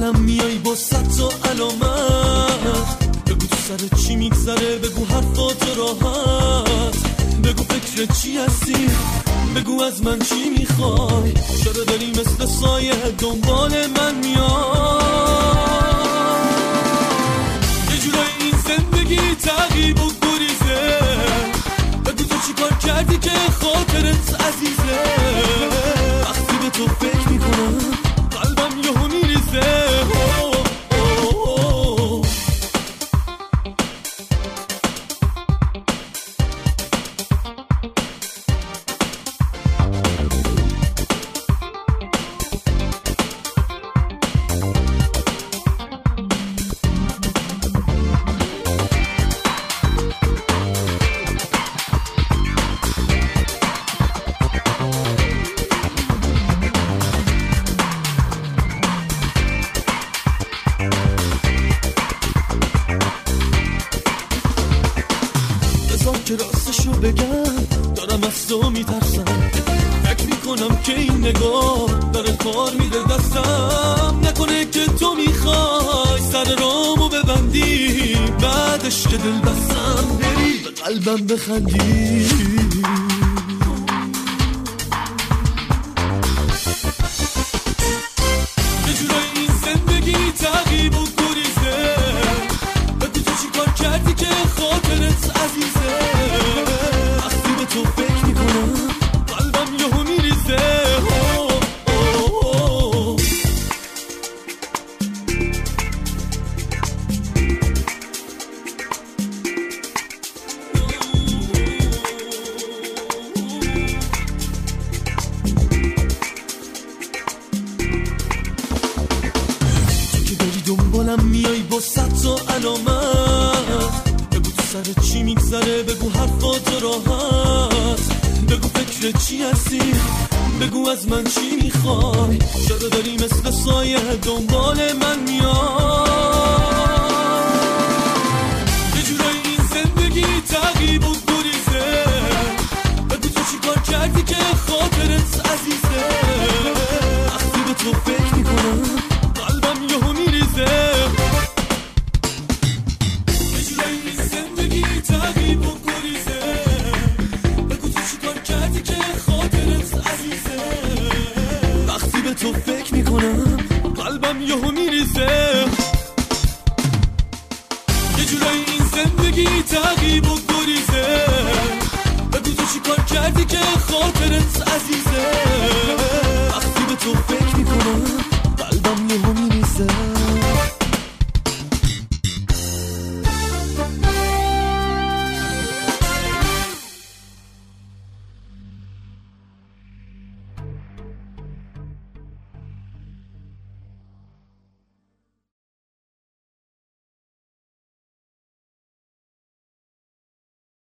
دنبالم میای با صد تا علامت، بگو تو سر چی میگذره، بگو حرفات راحت، بگو فکر چی هستی، بگو از من چی میخوای، چرا داری مثل سایه دنبال من میای. یه جورای این زندگی تعقیب و گریزه، بگو تو چی کار کردی که خاطرت عزیزه. وقتی به تو فکر میکنم قلبم یهو میریزه. که راستشو بگم دارم از تو میترسم، فکر میکنم که این نگاه داره کار میده دستم، نکنه که تو میخوای سر رامو ببندی، بعدش که دل بستم بری به قلبم بخندی. یه جورای این زندگی تعقیب و گریزه، بگو تو چی کار کردی که خاطرت عزیزه. وقتی به تو فکر میکنم قلبم یهو میریزه. تو که داری دنبالم میای با صد تا علامت، بگو تو سر چی میگذره، بگو حرفات راحت، بگو فکر چی هستی، بگو از من چی میخوای، چرا داری مثل سایه دنبال من میای. یه جورای این زندگی تعقیب و گریزه، بگو تو چی کار کردی که خاطرت عزیزه. وقتی به تو فکر میکنم قلبم یهو میریزه. تعقیب و گریزه، بگو تو چی کار کردی که خاطرت عزیزه. وقتی به تو فکر میکنم قلبم یهو میریزه. یه جورایی این زندگی تعقیب و گریزه، بگو تو چی کار کردی که خاطرت عزیزه. وقتی به تو